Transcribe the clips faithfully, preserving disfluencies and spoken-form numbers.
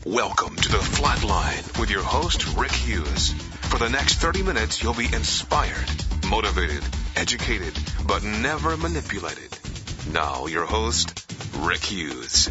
Welcome to the Flatline with your host, Rick Hughes. For the next thirty minutes, you'll be inspired, motivated, educated, but never manipulated. Now, your host, Rick Hughes.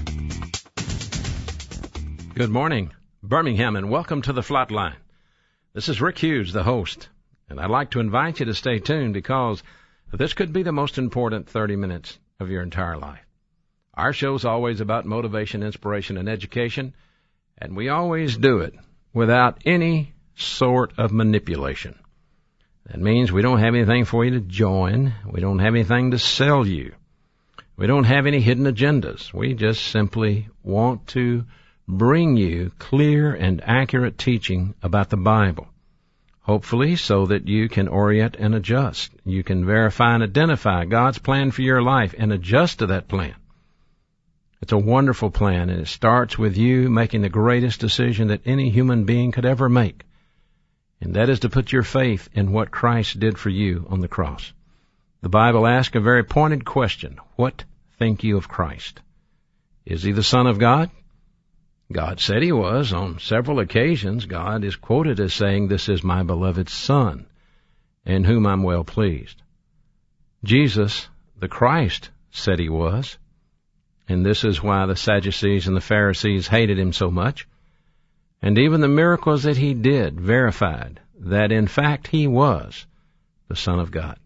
Good morning, Birmingham, and welcome to the Flatline. This is Rick Hughes, the host, and I'd like to invite you to stay tuned because this could be the most important thirty minutes of your entire life. Our show's always about motivation, inspiration, and education, and we always do it without any sort of manipulation. That means we don't have anything for you to join. We don't have anything to sell you. We don't have any hidden agendas. We just simply want to bring you clear and accurate teaching about the Bible, hopefully so that you can orient and adjust. You can verify and identify God's plan for your life and adjust to that plan. It's a wonderful plan, and it starts with you making the greatest decision that any human being could ever make, and that is to put your faith in what Christ did for you on the cross. The Bible asks a very pointed question: what think you of Christ? Is he the Son of God? God said he was. On several occasions, God is quoted as saying, "This is my beloved Son, in whom I'm well pleased." Jesus, the Christ, said he was. And this is why the Sadducees and the Pharisees hated him so much. And even the miracles that he did verified that, in fact, he was the Son of God.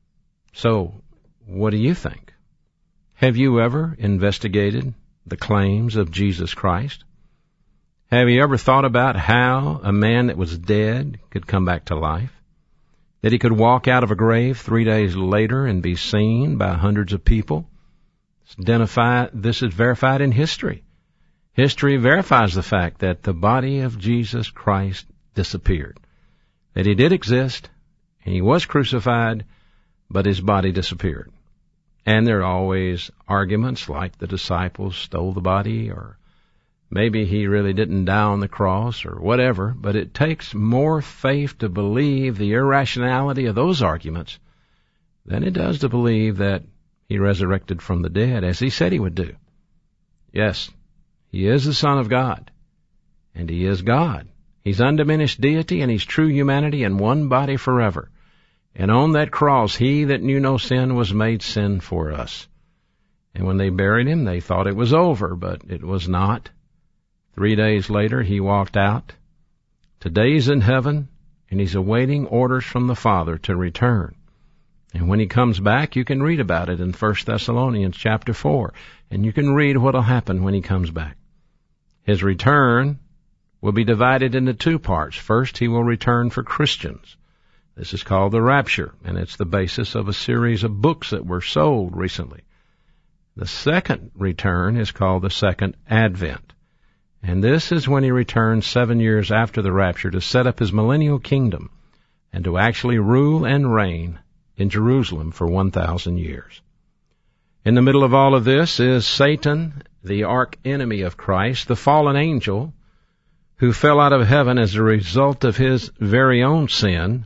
So, what do you think? Have you ever investigated the claims of Jesus Christ? Have you ever thought about how a man that was dead could come back to life? That he could walk out of a grave three days later and be seen by hundreds of people? Identify, this is verified in history. History verifies the fact that the body of Jesus Christ disappeared. That he did exist, and he was crucified, but his body disappeared. And there are always arguments like the disciples stole the body, or maybe he really didn't die on the cross, or whatever. But it takes more faith to believe the irrationality of those arguments than it does to believe that he resurrected from the dead, as he said he would do. Yes, he is the Son of God, and he is God. He's undiminished deity, and he's true humanity in one body forever. And on that cross, he that knew no sin was made sin for us. And when they buried him, they thought it was over, but it was not. Three days later, he walked out. Today he's in heaven, and he's awaiting orders from the Father to return. And when he comes back, you can read about it in First Thessalonians chapter four. And you can read what will happen when he comes back. His return will be divided into two parts. First, he will return for Christians. This is called the rapture, and it's the basis of a series of books that were sold recently. The second return is called the second advent. And this is when he returns seven years after the rapture to set up his millennial kingdom and to actually rule and reign in Jerusalem for one thousand years. In the middle of all of this is Satan, the arch-enemy of Christ, the fallen angel, who fell out of heaven as a result of his very own sin,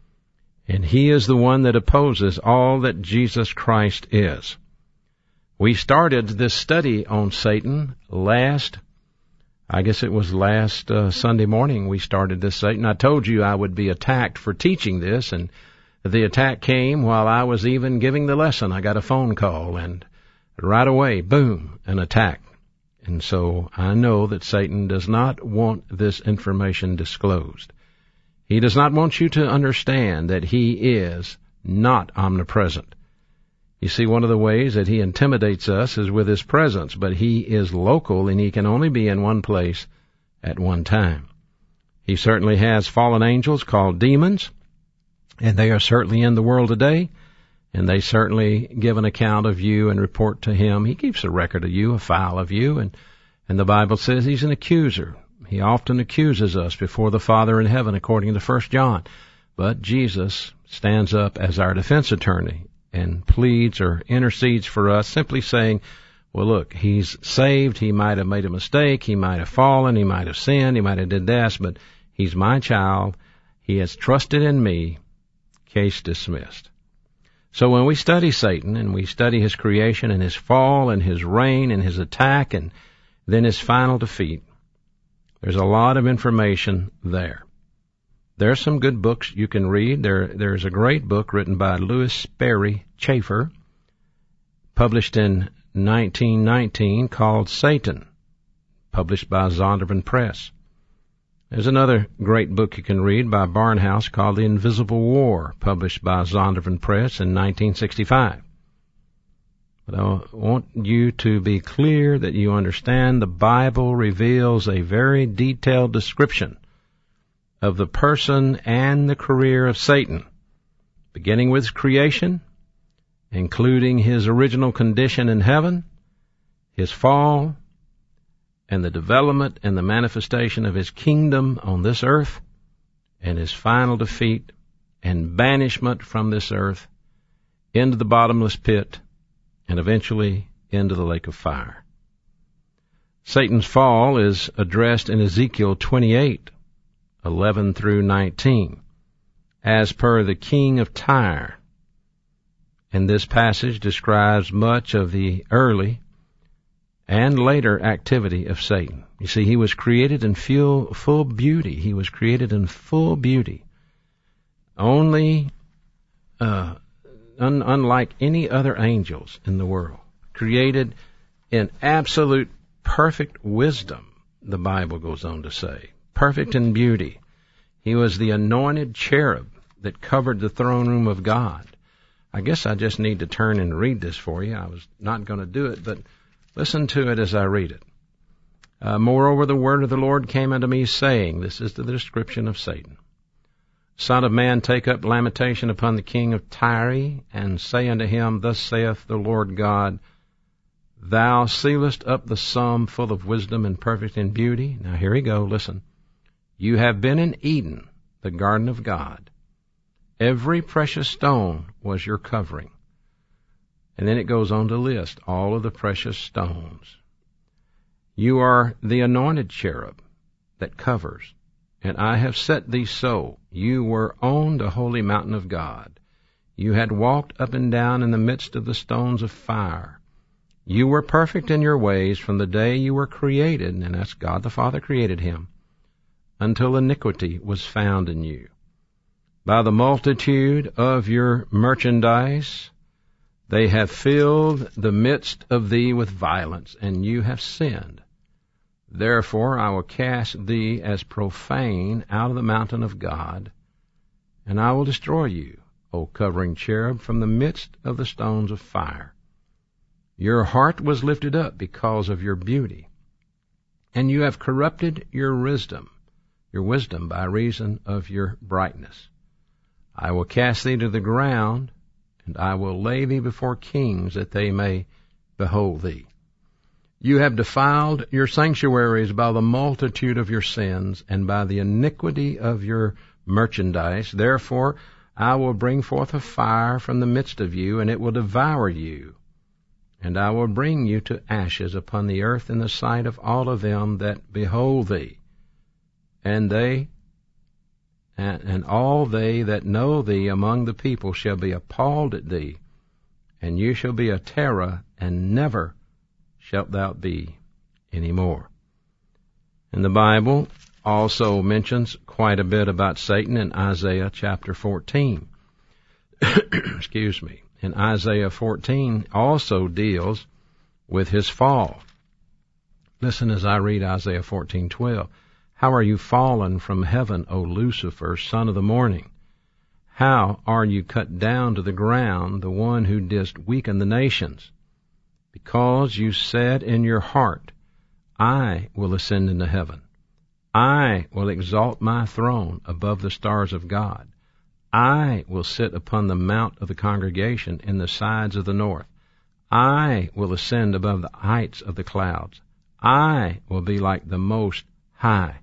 and he is the one that opposes all that Jesus Christ is. We started this study on Satan last, I guess it was last uh, Sunday morning we started this Satan. I told you I would be attacked for teaching this, and the attack came while I was even giving the lesson. I got a phone call, and right away, boom, an attack. And so I know that Satan does not want this information disclosed. He does not want you to understand that he is not omnipresent. You see, one of the ways that he intimidates us is with his presence, but he is local, and he can only be in one place at one time. He certainly has fallen angels called demons, and they are certainly in the world today, and they certainly give an account of you and report to him. He keeps a record of you, a file of you, and, and the Bible says he's an accuser. He often accuses us before the Father in heaven, according to First John. But Jesus stands up as our defense attorney and pleads or intercedes for us, simply saying, well, look, he's saved. He might have made a mistake. He might have fallen. He might have sinned. He might have did this, but he's my child. He has trusted in me. Case dismissed. So when we study Satan and we study his creation and his fall and his reign and his attack and then his final defeat, There's a lot of information there. There's some good books you can read. There, there's a great book written by Louis Sperry Chafer, published in nineteen nineteen, called Satan, published by Zondervan Press. There's another great book you can read by Barnhouse called The Invisible War, published by Zondervan Press in nineteen sixty-five. But I want you to be clear that you understand the Bible reveals a very detailed description of the person and the career of Satan, beginning with creation, including his original condition in heaven, his fall, and the development and the manifestation of his kingdom on this earth, and his final defeat and banishment from this earth into the bottomless pit, and eventually into the lake of fire. Satan's fall is addressed in Ezekiel twenty-eight, eleven through nineteen, as per the king of Tyre. And this passage describes much of the early and later activity of Satan. You see, he was created in full, full beauty. He was created in full beauty. Only, uh, un- unlike any other angels in the world. Created in absolute perfect wisdom, the Bible goes on to say. Perfect in beauty. He was the anointed cherub that covered the throne room of God. I guess I just need to turn and read this for you. I was not going to do it, but listen to it as I read it. Uh, Moreover, the word of the Lord came unto me, saying, this is the description of Satan. Son of man, take up lamentation upon the king of Tyre, and say unto him, Thus saith the Lord God, Thou sealest up the sum full of wisdom and perfect in beauty. Now here we go, listen. You have been in Eden, the garden of God. Every precious stone was your covering. And then it goes on to list all of the precious stones. You are the anointed cherub that covers, and I have set thee so. You were on the holy mountain of God. You had walked up and down in the midst of the stones of fire. You were perfect in your ways from the day you were created, and that's God the Father created him, until iniquity was found in you. By the multitude of your merchandise, they have filled the midst of thee with violence, and you have sinned. Therefore I will cast thee as profane out of the mountain of God, and I will destroy you, O covering cherub, from the midst of the stones of fire. Your heart was lifted up because of your beauty, and you have corrupted your wisdom, your wisdom by reason of your brightness. I will cast thee to the ground, and I will lay thee before kings, that they may behold thee. You have defiled your sanctuaries by the multitude of your sins, and by the iniquity of your merchandise. Therefore I will bring forth a fire from the midst of you, and it will devour you. And I will bring you to ashes upon the earth in the sight of all of them that behold thee. And they and, and all they that know thee among the people shall be appalled at thee, and you shall be a terror, and never shalt thou be any more. And the Bible also mentions quite a bit about Satan in Isaiah chapter fourteen. Excuse me. In Isaiah fourteen also deals with his fall. Listen as I read Isaiah fourteen twelve. How are you fallen from heaven, O Lucifer, son of the morning? How are you cut down to the ground, the one who didst weaken the nations? Because you said in your heart, I will ascend into heaven. I will exalt my throne above the stars of God. I will sit upon the mount of the congregation in the sides of the north. I will ascend above the heights of the clouds. I will be like the Most High.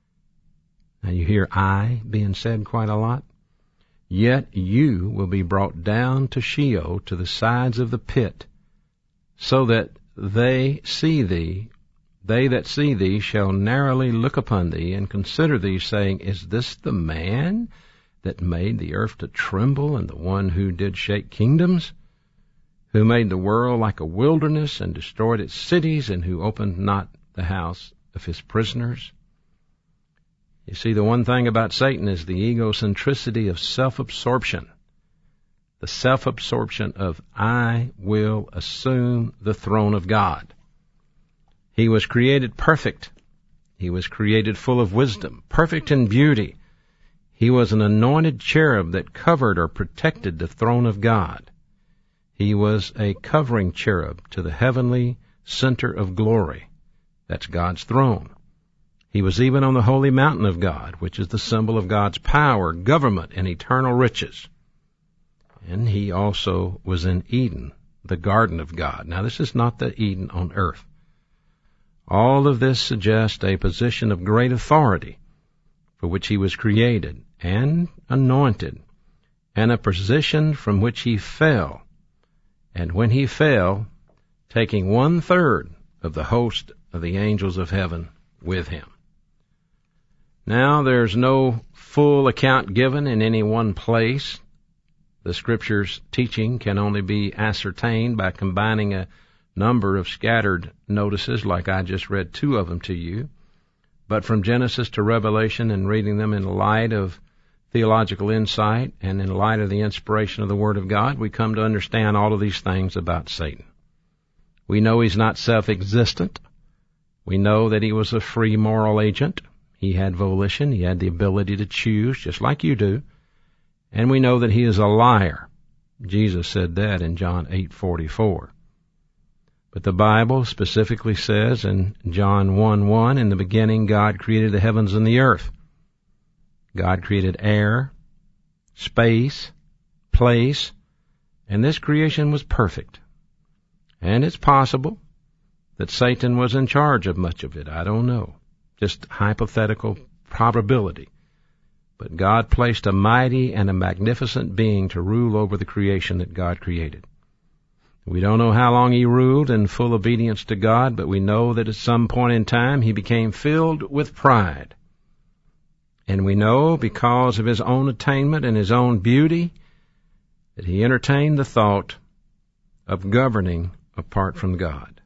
Now you hear I being said quite a lot. Yet you will be brought down to Sheol, to the sides of the pit, so that they see thee, they that see thee shall narrowly look upon thee, and consider thee, saying, Is this the man that made the earth to tremble, and the one who did shake kingdoms, who made the world like a wilderness, and destroyed its cities, and who opened not the house of his prisoners? You see, the one thing about Satan is the egocentricity of self-absorption. The self-absorption of, I will assume the throne of God. He was created perfect. He was created full of wisdom, perfect in beauty. He was an anointed cherub that covered or protected the throne of God. He was a covering cherub to the heavenly center of glory. That's God's throne. He was even on the holy mountain of God, which is the symbol of God's power, government, and eternal riches. And he also was in Eden, the garden of God. Now, this is not the Eden on earth. All of this suggests a position of great authority for which he was created and anointed, and a position from which he fell. And when he fell, taking one-third of the host of the angels of heaven with him. Now, there's no full account given in any one place. The Scripture's teaching can only be ascertained by combining a number of scattered notices, like I just read two of them to you. But from Genesis to Revelation, and reading them in light of theological insight and in light of the inspiration of the Word of God, we come to understand all of these things about Satan. We know he's not self-existent. We know that he was a free moral agent. He had volition. He had the ability to choose, just like you do. And we know that he is a liar. Jesus said that in John eight forty-four. But the Bible specifically says in John one one, in the beginning God created the heavens and the earth. God created air, space, place, and this creation was perfect. And it's possible that Satan was in charge of much of it. I don't know. Just hypothetical probability. But God placed a mighty and a magnificent being to rule over the creation that God created. We don't know how long he ruled in full obedience to God, but we know that at some point in time he became filled with pride. And we know, because of his own attainment and his own beauty, that he entertained the thought of governing apart from God.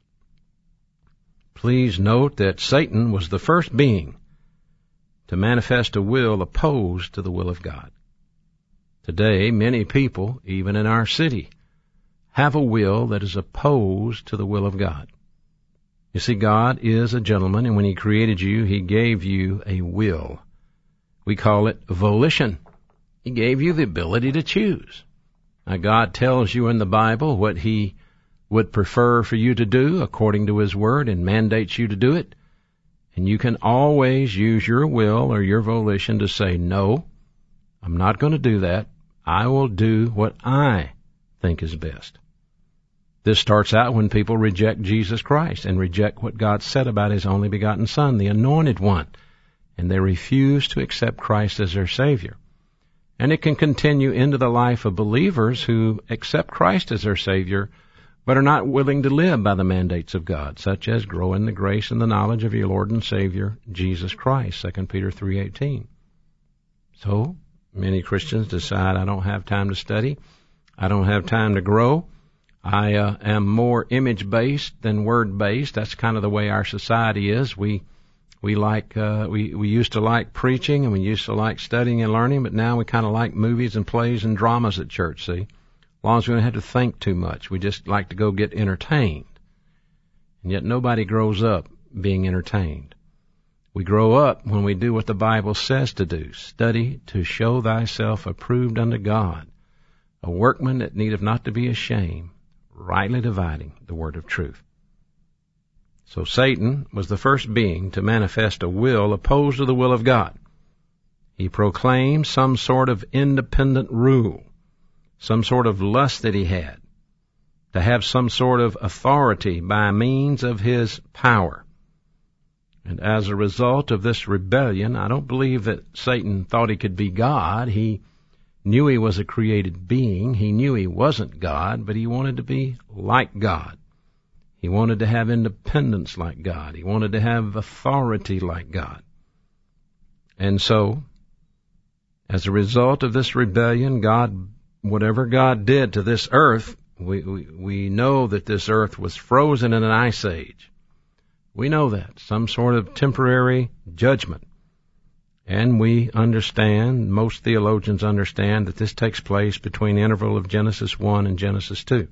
Please note that Satan was the first being to manifest a will opposed to the will of God. Today, many people, even in our city, have a will that is opposed to the will of God. You see, God is a gentleman, and when he created you, he gave you a will. We call it volition. He gave you the ability to choose. Now, God tells you in the Bible what he would prefer for you to do according to his word and mandates you to do it. And you can always use your will or your volition to say, no, I'm not going to do that. I will do what I think is best. This starts out when people reject Jesus Christ and reject what God said about his only begotten Son, the Anointed One, and they refuse to accept Christ as their Savior. And it can continue into the life of believers who accept Christ as their Savior, but are not willing to live by the mandates of God, such as grow in the grace and the knowledge of your Lord and Savior, Jesus Christ, Second Peter three eighteen. So, many Christians decide, I don't have time to study, I don't have time to grow, I uh, am more image-based than word-based. That's kind of the way our society is. We we like uh, we we used to like preaching, and we used to like studying and learning, but now we kind of like movies and plays and dramas at church. See, as long as we don't have to think too much, we just like to go get entertained. And yet nobody grows up being entertained. We grow up when we do what the Bible says to do: study to show thyself approved unto God, a workman that needeth not to be ashamed, rightly dividing the word of truth. So Satan was the first being to manifest a will opposed to the will of God. He proclaimed some sort of independent rule, some sort of lust that he had, to have some sort of authority by means of his power. And as a result of this rebellion, I don't believe that Satan thought he could be God. He knew he was a created being. He knew he wasn't God, but he wanted to be like God. He wanted to have independence like God. He wanted to have authority like God. And so, as a result of this rebellion, God, whatever God did to this earth, we, we, we know that this earth was frozen in an ice age. We know that. Some sort of temporary judgment. And we understand, most theologians understand, that this takes place between the interval of Genesis one and Genesis two.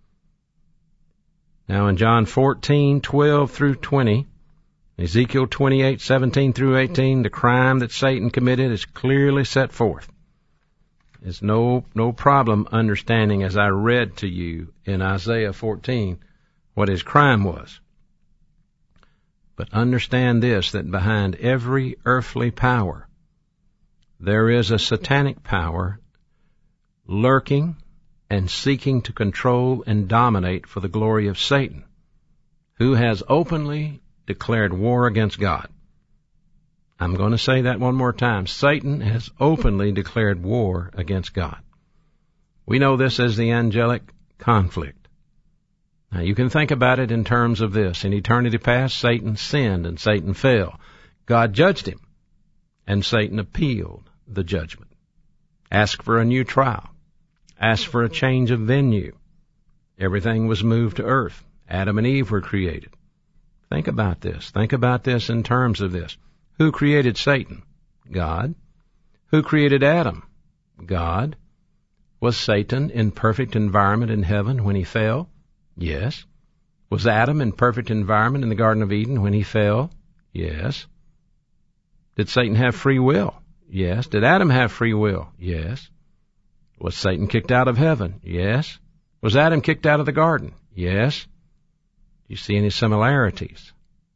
Now in John fourteen, twelve through twenty, Ezekiel twenty-eight, seventeen through eighteen, the crime that Satan committed is clearly set forth. There's no, no problem understanding, as I read to you in Isaiah fourteen, what his crime was. But understand this, that behind every earthly power, there is a satanic power lurking and seeking to control and dominate for the glory of Satan, who has openly declared war against God. I'm going to say that one more time. Satan has openly declared war against God. We know this as the angelic conflict. Now, you can think about it in terms of this. In eternity past, Satan sinned and Satan fell. God judged him, and Satan appealed the judgment, asked for a new trial, asked for a change of venue. Everything was moved to earth. Adam and Eve were created. Think about this. Think about this in terms of this. Who created Satan? God. Who created Adam? God. Was Satan in perfect environment in heaven when he fell? Yes. Was Adam in perfect environment in the Garden of Eden when he fell? Yes. Did Satan have free will? Yes. Did Adam have free will? Yes. Was Satan kicked out of heaven? Yes. Was Adam kicked out of the garden? Yes. Do you see any similarities?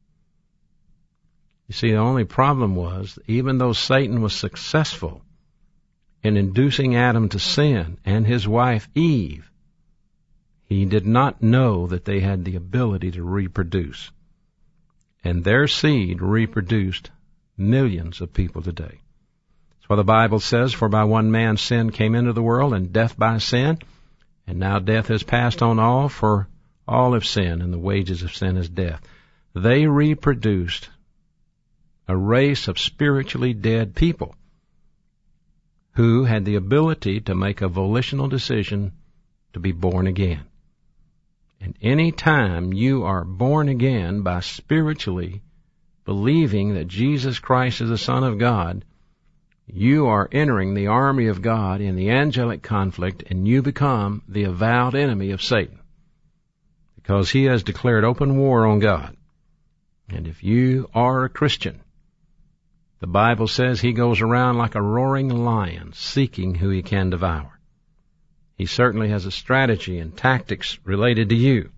You see, the only problem was, even though Satan was successful in inducing Adam to sin and his wife Eve, he did not know that they had the ability to reproduce. And their seed reproduced millions of people today. That's why the Bible says, for by one man sin came into the world, and death by sin, and now death has passed on all, for all have sinned, and the wages of sin is death. They reproduced a race of spiritually dead people who had the ability to make a volitional decision to be born again. And any time you are born again by spiritually believing that Jesus Christ is the Son of God, you are entering the army of God in the angelic conflict, and you become the avowed enemy of Satan, because he has declared open war on God. And if you are a Christian, the Bible says he goes around like a roaring lion, seeking who he can devour. He certainly has a strategy and tactics related to you.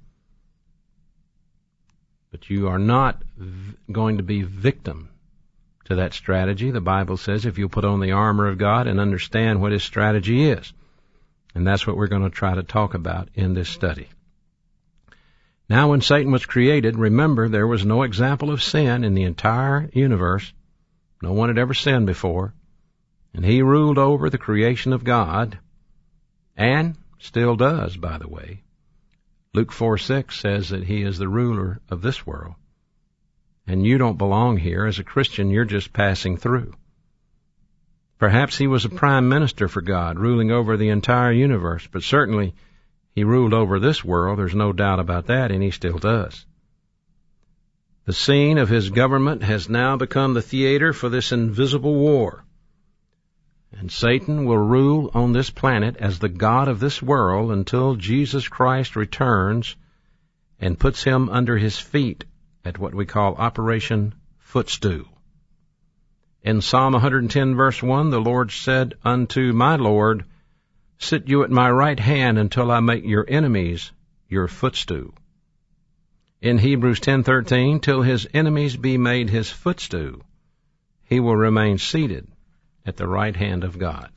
But you are not v- going to be victim to that strategy. The Bible says if you put on the armor of God and understand what his strategy is. And that's what we're going to try to talk about in this study. Now, when Satan was created, remember, there was no example of sin in the entire universe. No one had ever sinned before. And he ruled over the creation of God, and still does, by the way. Luke four six says that he is the ruler of this world. And you don't belong here. As a Christian, you're just passing through. Perhaps he was a prime minister for God, ruling over the entire universe, but certainly he ruled over this world. There's no doubt about that, and he still does. The scene of his government has now become the theater for this invisible war. And Satan will rule on this planet as the god of this world until Jesus Christ returns and puts him under his feet at what we call Operation Footstool. In Psalm one ten, verse one, the Lord said unto my Lord, sit you at my right hand until I make your enemies your footstool. In Hebrews ten thirteen, till his enemies be made his footstool, he will remain seated at the right hand of God.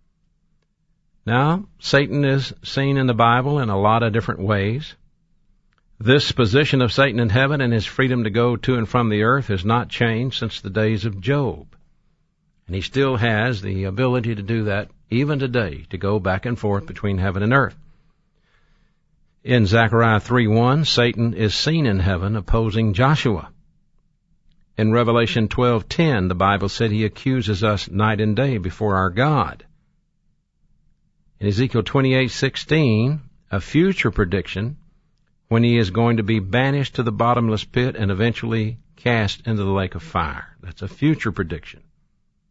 Now, Satan is seen in the Bible in a lot of different ways. This position of Satan in heaven and his freedom to go to and from the earth has not changed since the days of Job. And he still has the ability to do that even today, to go back and forth between heaven and earth. In Zechariah three one, Satan is seen in heaven opposing Joshua. In Revelation twelve ten, the Bible said he accuses us night and day before our God. In Ezekiel twenty-eight sixteen, a future prediction when he is going to be banished to the bottomless pit and eventually cast into the lake of fire. That's a future prediction.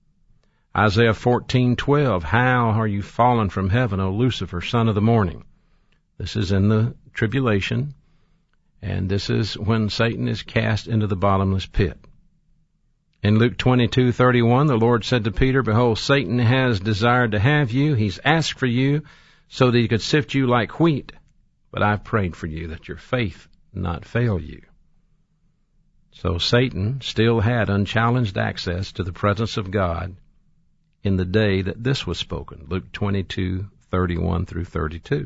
Isaiah fourteen twelve, how are you fallen from heaven, O Lucifer, son of the morning? This is in the tribulation, and this is when Satan is cast into the bottomless pit. In Luke twenty-two thirty-one, the Lord said to Peter, behold, Satan has desired to have you. He's asked for you so that he could sift you like wheat. But I've prayed for you that your faith not fail you. So Satan still had unchallenged access to the presence of God in the day that this was spoken, Luke twenty-two thirty-one through thirty-two.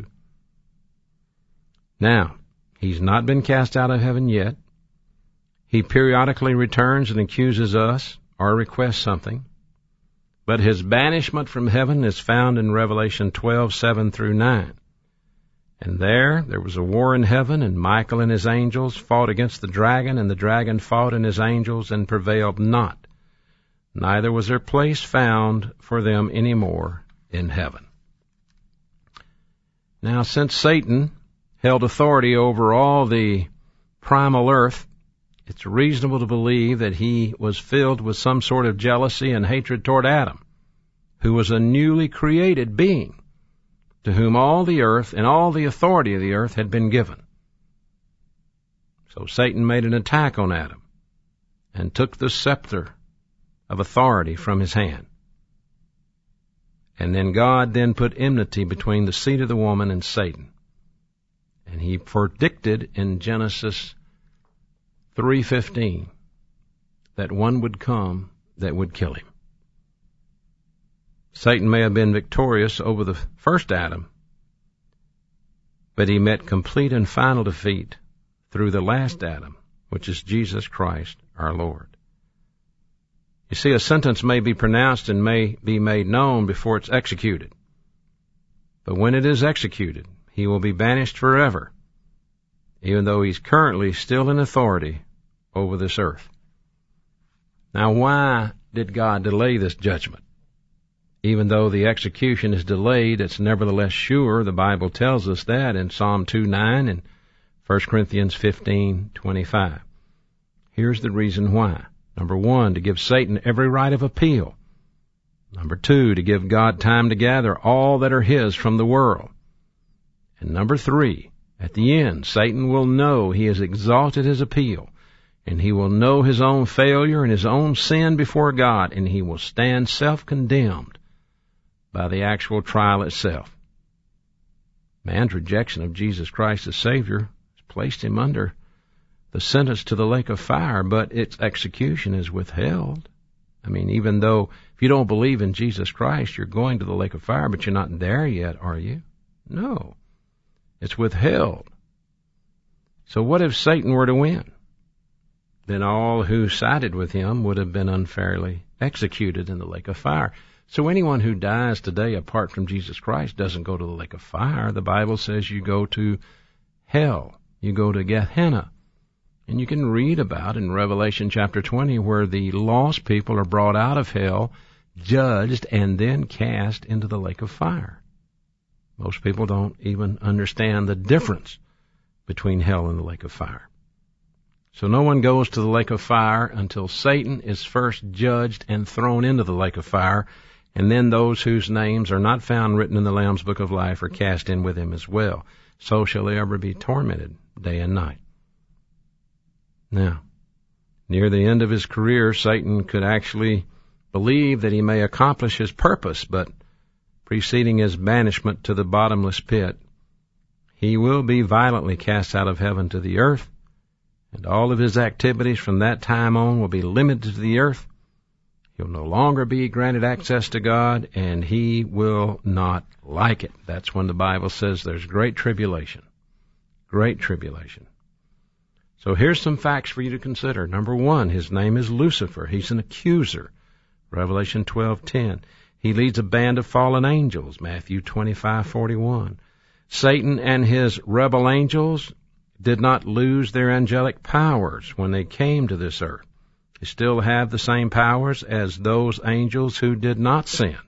Now, he's not been cast out of heaven yet. He periodically returns and accuses us or requests something. But his banishment from heaven is found in Revelation twelve seven through nine. And there, there was a war in heaven, and Michael and his angels fought against the dragon, and the dragon fought and his angels and prevailed not. Neither was there place found for them any more in heaven. Now, since Satan held authority over all the primal earth, it's reasonable to believe that he was filled with some sort of jealousy and hatred toward Adam, who was a newly created being, to whom all the earth and all the authority of the earth had been given. So Satan made an attack on Adam and took the scepter of authority from his hand. And then God then put enmity between the seed of the woman and Satan. And he predicted in Genesis three fifteen that one would come that would kill him. Satan may have been victorious over the first Adam, but he met complete and final defeat through the last Adam, which is Jesus Christ our Lord. You see, a sentence may be pronounced and may be made known before it's executed. But when it is executed, he will be banished forever, even though he's currently still in authority over this earth. Now, why did God delay this judgment? Even though the execution is delayed, it's nevertheless sure. The Bible tells us that in Psalm two nine and First Corinthians fifteen twenty-five. Here's the reason why. Number one, to give Satan every right of appeal. Number two, to give God time to gather all that are his from the world. And number three, at the end, Satan will know he has exalted his appeal, and he will know his own failure and his own sin before God, and he will stand self-condemned by the actual trial itself. Man's rejection of Jesus Christ as Savior has placed him under the sentence to the lake of fire, but its execution is withheld. I mean, even though if you don't believe in Jesus Christ, you're going to the lake of fire, but you're not there yet, are you? No. It's withheld. So what if Satan were to win? Then all who sided with him would have been unfairly executed in the lake of fire. So anyone who dies today apart from Jesus Christ doesn't go to the lake of fire. The Bible says you go to hell. You go to Gehenna. And you can read about in Revelation chapter twenty where the lost people are brought out of hell, judged, and then cast into the lake of fire. Most people don't even understand the difference between hell and the lake of fire. So no one goes to the lake of fire until Satan is first judged and thrown into the lake of fire, and then those whose names are not found written in the Lamb's book of life are cast in with him as well. So shall they ever be tormented day and night. Now, near the end of his career, Satan could actually believe that he may accomplish his purpose, but preceding his banishment to the bottomless pit, he will be violently cast out of heaven to the earth, and all of his activities from that time on will be limited to the earth. He'll no longer be granted access to God, and he will not like it. That's when the Bible says there's great tribulation. Great tribulation. So here's some facts for you to consider. Number one, his name is Lucifer. He's an accuser. Revelation twelve ten. He leads a band of fallen angels. Matthew twenty-five forty-one. Satan and his rebel angels did not lose their angelic powers when they came to this earth. They still have the same powers as those angels who did not sin.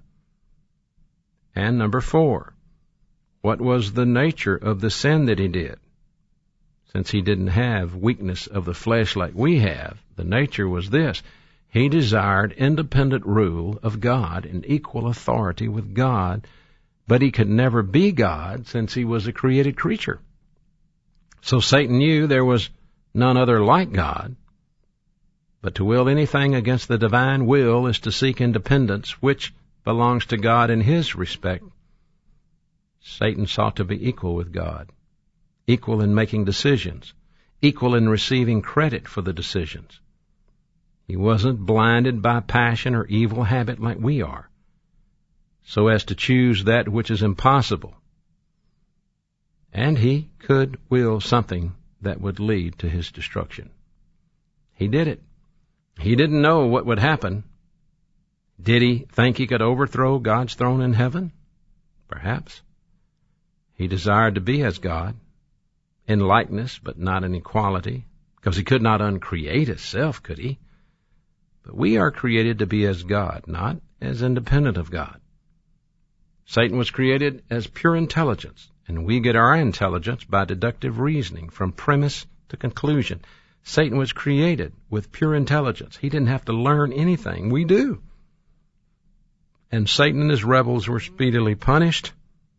And number four, what was the nature of the sin that he did? Since he didn't have weakness of the flesh like we have, the nature was this. He desired independent rule of God and equal authority with God, but he could never be God since he was a created creature. So Satan knew there was none other like God, but to will anything against the divine will is to seek independence, which belongs to God in his respect. Satan sought to be equal with God, equal in making decisions, equal in receiving credit for the decisions. He wasn't blinded by passion or evil habit like we are, so as to choose that which is impossible. And he could will something that would lead to his destruction. He did it. He didn't know what would happen. Did he think he could overthrow God's throne in heaven? Perhaps. He desired to be as God, in likeness but not in equality, because he could not uncreate himself, could he? But we are created to be as God, not as independent of God. Satan was created as pure intelligence, and we get our intelligence by deductive reasoning from premise to conclusion. Satan was created with pure intelligence. He didn't have to learn anything. We do. And Satan and his rebels were speedily punished.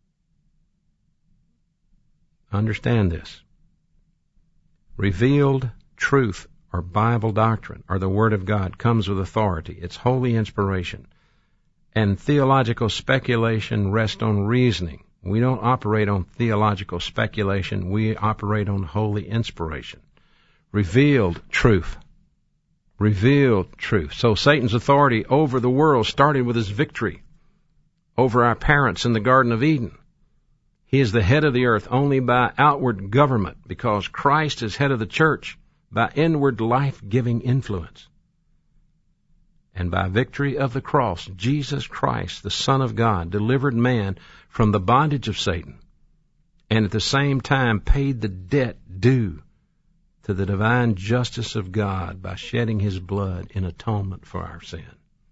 Understand this. Revealed truth or Bible doctrine or the Word of God comes with authority. It's holy inspiration. And theological speculation rests on reasoning. We don't operate on theological speculation. We operate on holy inspiration. Revealed truth. Revealed truth. So Satan's authority over the world started with his victory over our parents in the Garden of Eden. He is the head of the earth only by outward government, because Christ is head of the church by inward life-giving influence. And by victory of the cross, Jesus Christ, the Son of God, delivered man from the bondage of Satan, and at the same time paid the debt due to the divine justice of God by shedding his blood in atonement for our sin.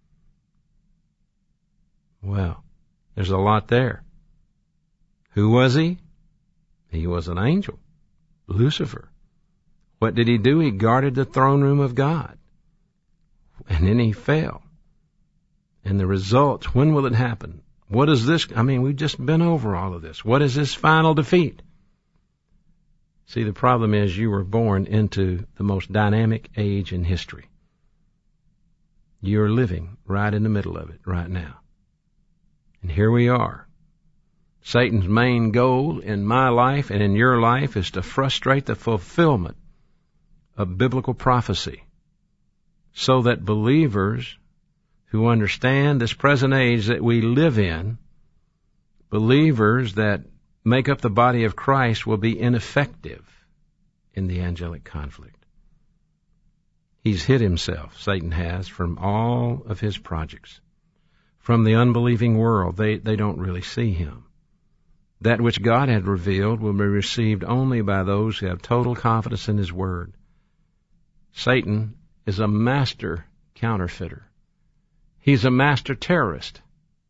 Well, there's a lot there. Who was he? He was an angel, Lucifer. What did he do? He guarded the throne room of God. And then he fell. And the results, when will it happen? What is this? I mean, we've just been over all of this. What is this final defeat? See, the problem is you were born into the most dynamic age in history. You're living right in the middle of it right now. And here we are. Satan's main goal in my life and in your life is to frustrate the fulfillment of biblical prophecy, so that believers who understand this present age that we live in, believers that make up the body of Christ, will be ineffective in the angelic conflict. He's hid himself, Satan has, from all of his projects. From the unbelieving world, they, they don't really see him. That which God had revealed will be received only by those who have total confidence in his word. Satan is a master counterfeiter. He's a master terrorist.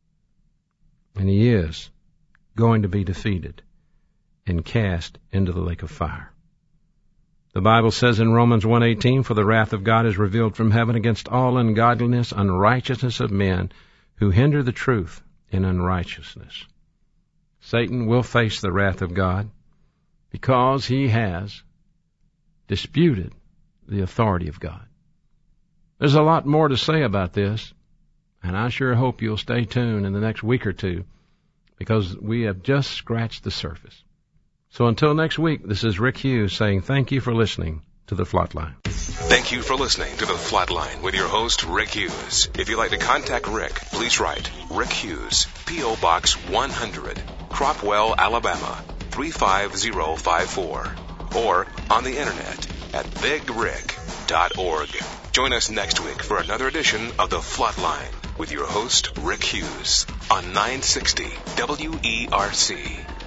And he is going to be defeated and cast into the lake of fire. The Bible says in Romans one eighteen, "For the wrath of God is revealed from heaven against all ungodliness, unrighteousness of men who hinder the truth in unrighteousness." Satan will face the wrath of God because he has disputed the authority of God. There's a lot more to say about this, and I sure hope you'll stay tuned in the next week or two, because we have just scratched the surface. So until next week, this is Rick Hughes saying thank you for listening to The Flatline. Thank you for listening to The Flatline with your host, Rick Hughes. If you'd like to contact Rick, please write Rick Hughes, P O. Box one hundred, Cropwell, Alabama, three five zero five four, or on the internet at big rick dot org. Join us next week for another edition of The Flatline with your host, Rick Hughes, on nine sixty W E R C.